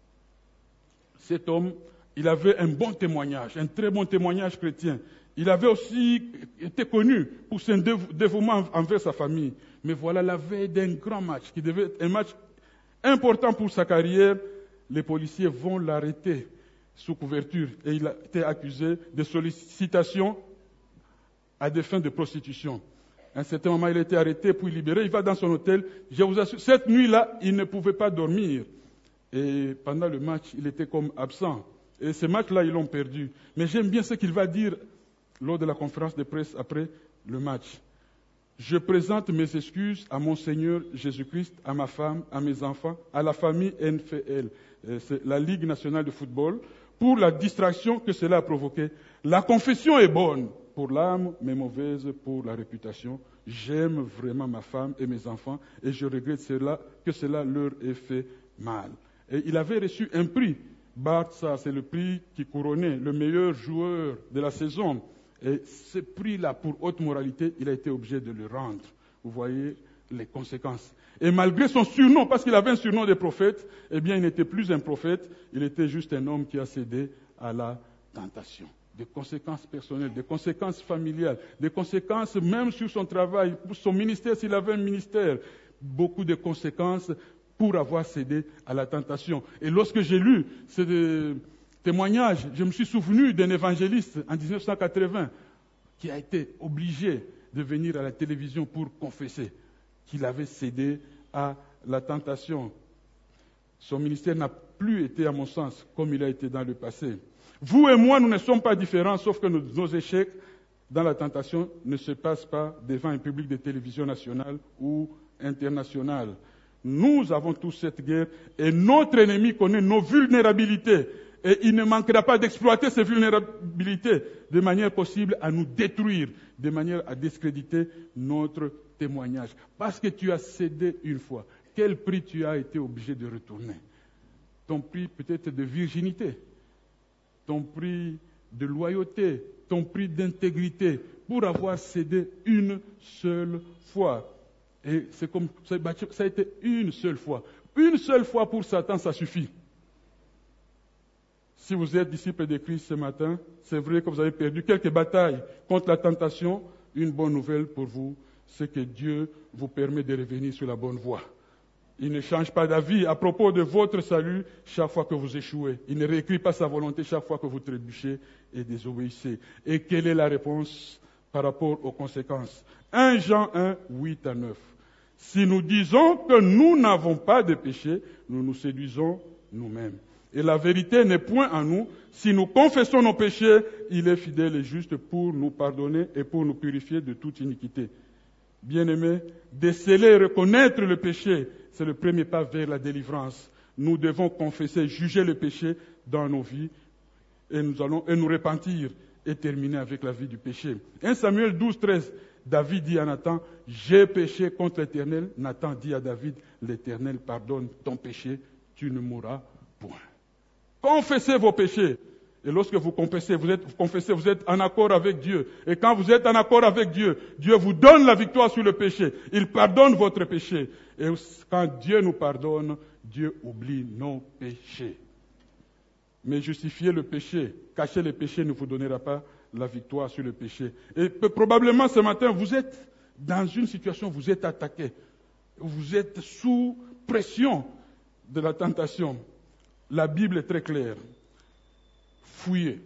Cet homme, il avait un bon témoignage, un très bon témoignage chrétien. Il avait aussi été connu pour son dévouement envers sa famille. Mais voilà, la veille d'un grand match, qui devait être un match important pour sa carrière, les policiers vont l'arrêter sous couverture et il a été accusé de sollicitation à des fins de prostitution. À un certain moment, il a été arrêté puis libéré. Il va dans son hôtel. Je vous assure, cette nuit-là, il ne pouvait pas dormir. Et pendant le match, il était comme absent. Et ce match-là, ils l'ont perdu. Mais j'aime bien ce qu'il va dire lors de la conférence de presse après le match. Je présente mes excuses à mon Seigneur Jésus-Christ, à ma femme, à mes enfants, à la famille N F L, c'est la Ligue nationale de football, pour la distraction que cela a provoqué. La confession est bonne pour l'âme, mais mauvaise pour la réputation. J'aime vraiment ma femme et mes enfants et je regrette cela, que cela leur ait fait mal. Et il avait reçu un prix. Barça, c'est le prix qui couronnait le meilleur joueur de la saison. Et ce prix-là, pour haute moralité, il a été obligé de le rendre. Vous voyez les conséquences. Et malgré son surnom, parce qu'il avait un surnom de prophète, eh bien, il n'était plus un prophète, il était juste un homme qui a cédé à la tentation. Des conséquences personnelles, des conséquences familiales, des conséquences même sur son travail, pour son ministère, s'il avait un ministère. Beaucoup de conséquences pour avoir cédé à la tentation. Et lorsque j'ai lu ces témoignages, je me suis souvenu d'un évangéliste en dix-neuf cent quatre-vingts qui a été obligé de venir à la télévision pour confesser qu'il avait cédé à la tentation. Son ministère n'a plus été, à mon sens, comme il a été dans le passé. Vous et moi, nous ne sommes pas différents, sauf que nos, nos échecs dans la tentation ne se passent pas devant un public de télévision nationale ou internationale. Nous avons tous cette guerre et notre ennemi connaît nos vulnérabilités. Et il ne manquera pas d'exploiter ces vulnérabilités de manière possible à nous détruire, de manière à discréditer notre témoignage. Parce que tu as cédé une fois, quel prix tu as été obligé de retourner? Ton prix peut-être de virginité, ton prix de loyauté, ton prix d'intégrité, pour avoir cédé une seule fois. Et c'est comme ça a été une seule fois. Une seule fois pour Satan, ça suffit. Si vous êtes disciple de Christ ce matin, c'est vrai que vous avez perdu quelques batailles contre la tentation. Une bonne nouvelle pour vous, c'est que Dieu vous permet de revenir sur la bonne voie. Il ne change pas d'avis à propos de votre salut chaque fois que vous échouez. Il ne réécrit pas sa volonté chaque fois que vous trébuchez et désobéissez. Et quelle est la réponse par rapport aux conséquences? un Jean un, huit à neuf. Si nous disons que nous n'avons pas de péché, nous nous séduisons nous-mêmes. Et la vérité n'est point en nous. Si nous confessons nos péchés, il est fidèle et juste pour nous pardonner et pour nous purifier de toute iniquité. Bien-aimés, déceler et reconnaître le péché, c'est le premier pas vers la délivrance. Nous devons confesser, juger le péché dans nos vies et nous allons et nous repentir est terminée avec la vie du péché. premier Samuel douze, treize, David dit à Nathan, « J'ai péché contre l'Éternel. » Nathan dit à David, « L'Éternel pardonne ton péché, tu ne mourras point. » Confessez vos péchés. Et lorsque vous confessez, vous êtes, vous confessez, vous êtes en accord avec Dieu. Et quand vous êtes en accord avec Dieu, Dieu vous donne la victoire sur le péché. Il pardonne votre péché. Et quand Dieu nous pardonne, Dieu oublie nos péchés. Mais justifier le péché, cacher les péchés ne vous donnera pas la victoire sur le péché. Et probablement ce matin, vous êtes dans une situation, vous êtes attaqué. Vous êtes sous pression de la tentation. La Bible est très claire. Fuyez.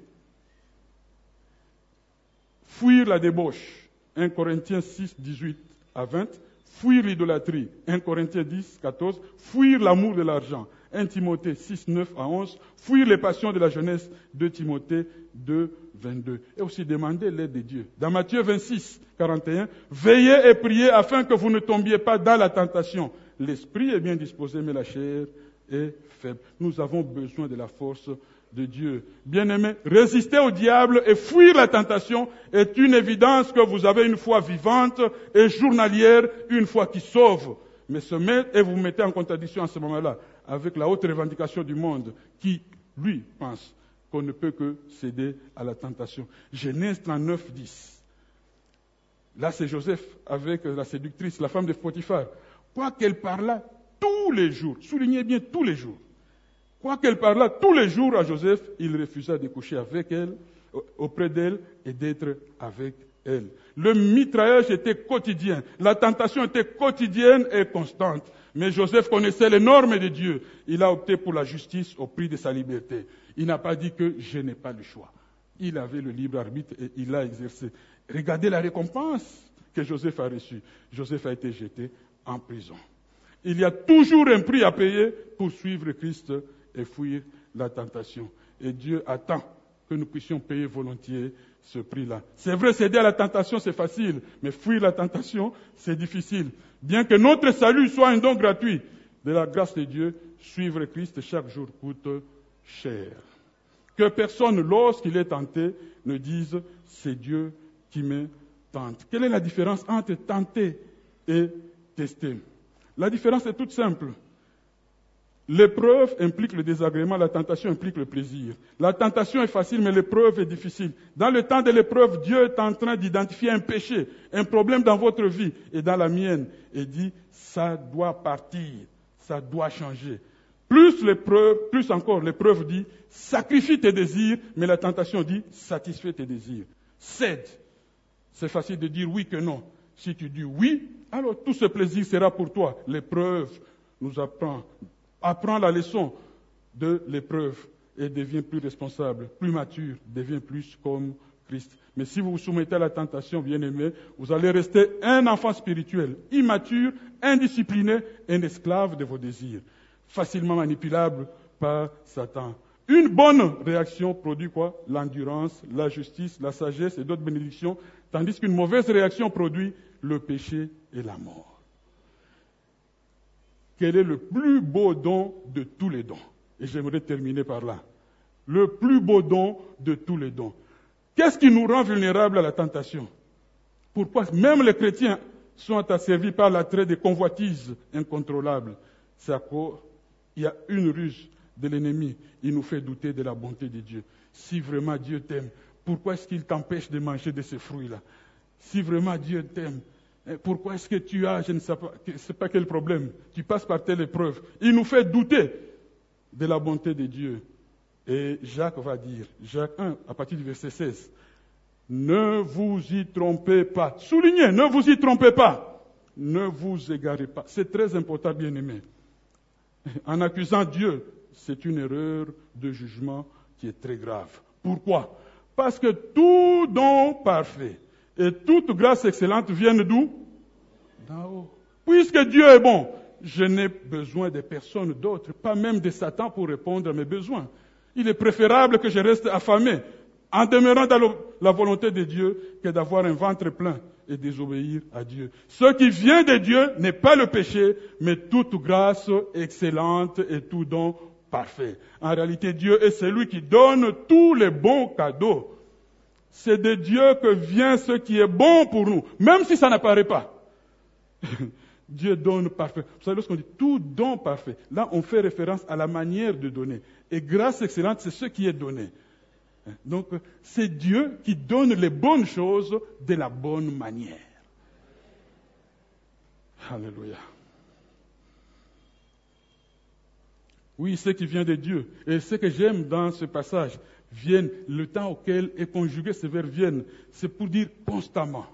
Fuir la débauche. premier Corinthiens six, dix-huit à vingt. Fuir l'idolâtrie. premier Corinthiens dix, quatorze. Fuir l'amour de l'argent. premier Timothée six, neuf à onze. Fuir les passions de la jeunesse. deux Timothée deux, vingt-deux. Et aussi demander l'aide de Dieu. Dans Matthieu vingt-six, quarante et un. Veillez et priez afin que vous ne tombiez pas dans la tentation. L'esprit est bien disposé, mais la chair est faible. Nous avons besoin de la force de Dieu. Bien-aimés, résister au diable et fuir la tentation est une évidence que vous avez une foi vivante et journalière, une foi qui sauve. Mais se mettre, et vous vous mettez en contradiction à ce moment-là avec la haute revendication du monde qui, lui, pense qu'on ne peut que céder à la tentation. Genèse trente-neuf, dix. Là, c'est Joseph avec la séductrice, la femme de Potiphar. Quoi qu'elle parlât tous les jours, soulignez bien tous les jours, quoi qu'elle parlât tous les jours à Joseph, il refusa de coucher avec elle, auprès d'elle et d'être avec elle. Le mitraillage était quotidien, la tentation était quotidienne et constante. Mais Joseph connaissait les normes de Dieu. Il a opté pour la justice au prix de sa liberté. Il n'a pas dit que je n'ai pas le choix. Il avait le libre arbitre et il l'a exercé. Regardez la récompense que Joseph a reçue. Joseph a été jeté en prison. Il y a toujours un prix à payer pour suivre Christ et fuir la tentation. Et Dieu attend que nous puissions payer volontiers ce prix-là. C'est vrai, céder à la tentation, c'est facile, mais fuir la tentation, c'est difficile. Bien que notre salut soit un don gratuit de la grâce de Dieu, suivre Christ chaque jour coûte cher. Que personne, lorsqu'il est tenté, ne dise « c'est Dieu qui me tente ». Quelle est la différence entre tenter et tester? La différence est toute simple. L'épreuve implique le désagrément, la tentation implique le plaisir. La tentation est facile, mais l'épreuve est difficile. Dans le temps de l'épreuve, Dieu est en train d'identifier un péché, un problème dans votre vie et dans la mienne, et dit, ça doit partir, ça doit changer. Plus l'épreuve, plus encore, l'épreuve dit, sacrifie tes désirs, mais la tentation dit, satisfais tes désirs. Cède. C'est facile de dire oui que non. Si tu dis oui, alors tout ce plaisir sera pour toi. L'épreuve nous apprend, apprend la leçon de l'épreuve et devient plus responsable, plus mature, devient plus comme Christ. Mais si vous vous soumettez à la tentation, bien-aimé, vous allez rester un enfant spirituel, immature, indiscipliné, un esclave de vos désirs, facilement manipulable par Satan. Une bonne réaction produit quoi? L'endurance, la justice, la sagesse et d'autres bénédictions, tandis qu'une mauvaise réaction produit le péché et la mort. Quel est le plus beau don de tous les dons? Et j'aimerais terminer par là. Le plus beau don de tous les dons. Qu'est-ce qui nous rend vulnérables à la tentation? Pourquoi même les chrétiens sont asservis par l'attrait des convoitises incontrôlables? C'est à cause il y a une ruse de l'ennemi. Il nous fait douter de la bonté de Dieu. Si vraiment Dieu t'aime, pourquoi est-ce qu'il t'empêche de manger de ces fruits-là? Si vraiment Dieu t'aime, pourquoi est-ce que tu as, je ne sais pas, je ne sais pas quel problème, tu passes par telle épreuve? Il nous fait douter de la bonté de Dieu. Et Jacques va dire, Jacques un, à partir du verset seize, ne vous y trompez pas. Soulignez, ne vous y trompez pas. Ne vous égarez pas. C'est très important, bien-aimés. En accusant Dieu, c'est une erreur de jugement qui est très grave. Pourquoi? Parce que tout don parfait et toute grâce excellente viennent d'où? D'en haut. Puisque Dieu est bon, je n'ai besoin de personne d'autre, pas même de Satan pour répondre à mes besoins. Il est préférable que je reste affamé en demeurant dans la volonté de Dieu que d'avoir un ventre plein et désobéir à Dieu. Ce qui vient de Dieu n'est pas le péché, mais toute grâce excellente et tout don parfait. En réalité, Dieu est celui qui donne tous les bons cadeaux. C'est de Dieu que vient ce qui est bon pour nous, même si ça n'apparaît pas. Dieu donne parfait. Vous savez, lorsqu'on dit tout don parfait, là on fait référence à la manière de donner. Et grâce excellente, c'est ce qui est donné. Donc, c'est Dieu qui donne les bonnes choses de la bonne manière. Alléluia. Oui, ce qui vient de Dieu. Et ce que j'aime dans ce passage, viennent, le temps auquel est conjugué ce verbe viennent, c'est pour dire constamment.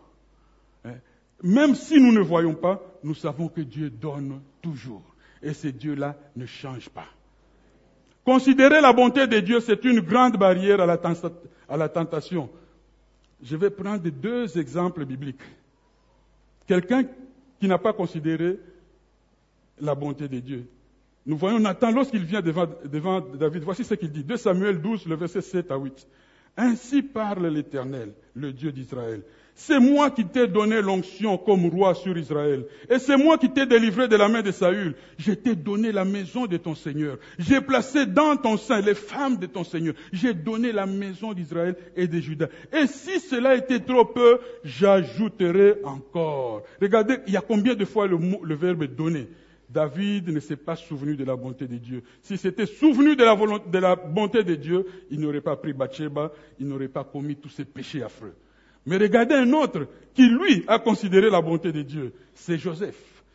Même si nous ne voyons pas, nous savons que Dieu donne toujours. Et ce Dieu-là ne change pas. Considérer la bonté de Dieu, c'est une grande barrière à la, tenta- à la tentation. Je vais prendre deux exemples bibliques. Quelqu'un qui n'a pas considéré la bonté de Dieu. Nous voyons Nathan lorsqu'il vient devant, devant David. Voici ce qu'il dit. deux Samuel douze, le verset sept à huit. Ainsi parle l'Éternel, le Dieu d'Israël. C'est moi qui t'ai donné l'onction comme roi sur Israël. Et c'est moi qui t'ai délivré de la main de Saül. Je t'ai donné la maison de ton Seigneur. J'ai placé dans ton sein les femmes de ton Seigneur. J'ai donné la maison d'Israël et de Juda. Et si cela était trop peu, j'ajouterai encore. Regardez, il y a combien de fois le, mot, le verbe donner. David ne s'est pas souvenu de la bonté de Dieu. S'il s'était souvenu de la, volonté, de la bonté de Dieu, il n'aurait pas pris Bathsheba, il n'aurait pas commis tous ces péchés affreux. Mais regardez un autre qui, lui, a considéré la bonté de Dieu. C'est Joseph.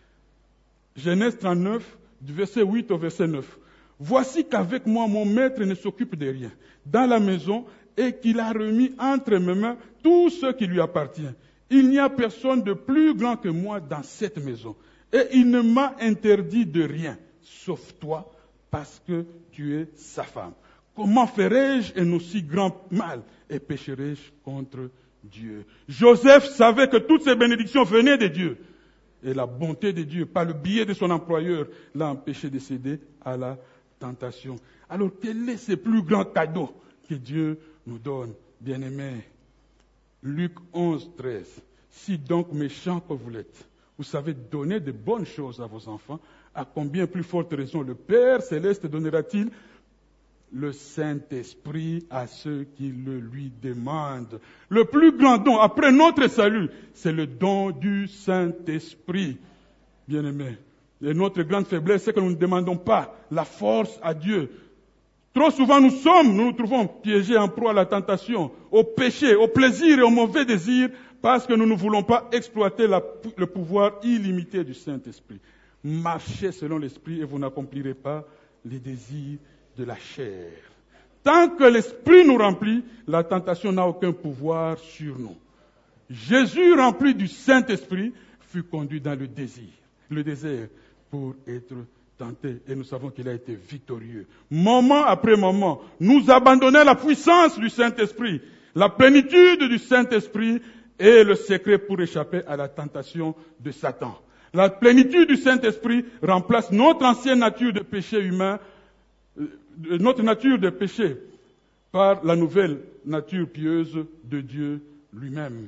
Genèse trente-neuf, du verset huit au verset neuf. Voici qu'avec moi, mon maître ne s'occupe de rien dans la maison et qu'il a remis entre mes mains tout ce qui lui appartient. Il n'y a personne de plus grand que moi dans cette maison. Et il ne m'a interdit de rien, sauf toi, parce que tu es sa femme. Comment ferais-je un aussi grand mal et pécherais-je contre Dieu? Joseph savait que toutes ces bénédictions venaient de Dieu. Et la bonté de Dieu, par le biais de son employeur, l'a empêché de céder à la tentation. Alors, quel est ce plus grand cadeau que Dieu nous donne, bien-aimés? Luc onze, treize. Si donc méchants que vous l'êtes, vous savez donner de bonnes choses à vos enfants, à combien plus forte raison le Père Céleste donnera-t-il le Saint-Esprit à ceux qui le lui demandent? Le plus grand don, après notre salut, c'est le don du Saint-Esprit. Bien-aimés, et notre grande faiblesse, c'est que nous ne demandons pas la force à Dieu. Trop souvent, nous sommes, nous nous trouvons piégés en proie à la tentation, au péché, au plaisir et au mauvais désir, parce que nous ne voulons pas exploiter la, le pouvoir illimité du Saint-Esprit. Marchez selon l'Esprit et vous n'accomplirez pas les désirs de la chair. Tant que l'Esprit nous remplit, la tentation n'a aucun pouvoir sur nous. Jésus, rempli du Saint-Esprit, fut conduit dans le désir, le désert pour être tenté. Et nous savons qu'il a été victorieux. Moment après moment, nous abandonnons la puissance du Saint-Esprit, la plénitude du Saint-Esprit est le secret pour échapper à la tentation de Satan. La plénitude du Saint-Esprit remplace notre ancienne nature de péché humain, notre nature de péché, par la nouvelle nature pieuse de Dieu lui-même.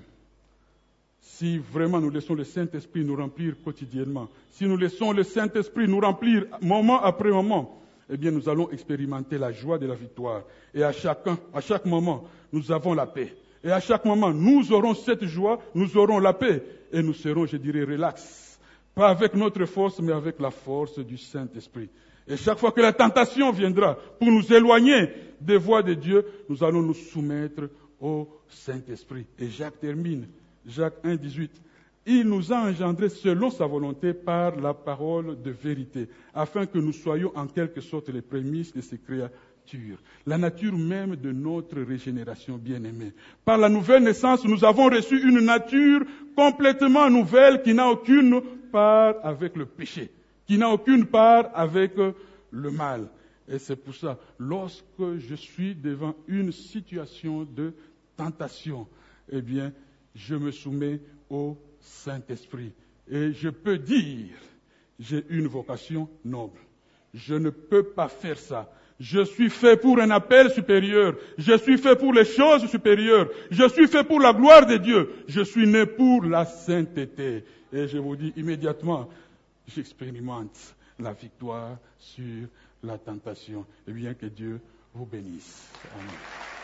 Si vraiment nous laissons le Saint-Esprit nous remplir quotidiennement, si nous laissons le Saint-Esprit nous remplir moment après moment, eh bien nous allons expérimenter la joie de la victoire. Et à chacun, à chaque moment, nous avons la paix. Et à chaque moment, nous aurons cette joie, nous aurons la paix, et nous serons, je dirais, relax. Pas avec notre force, mais avec la force du Saint-Esprit. Et chaque fois que la tentation viendra pour nous éloigner des voies de Dieu, nous allons nous soumettre au Saint-Esprit. Et Jacques termine, Jacques un, dix-huit. Il nous a engendrés selon sa volonté par la parole de vérité, afin que nous soyons en quelque sorte les prémices de ses créatures. La nature même de notre régénération bien-aimée. Par la nouvelle naissance, nous avons reçu une nature complètement nouvelle qui n'a aucune part avec le péché, qui n'a aucune part avec le mal. Et c'est pour ça, lorsque je suis devant une situation de tentation, eh bien, je me soumets au Saint-Esprit. Et je peux dire, j'ai une vocation noble. Je ne peux pas faire ça. Je suis fait pour un appel supérieur. Je suis fait pour les choses supérieures. Je suis fait pour la gloire de Dieu. Je suis né pour la sainteté. Et je vous dis immédiatement, j'expérimente la victoire sur la tentation. Et bien que Dieu vous bénisse. Amen.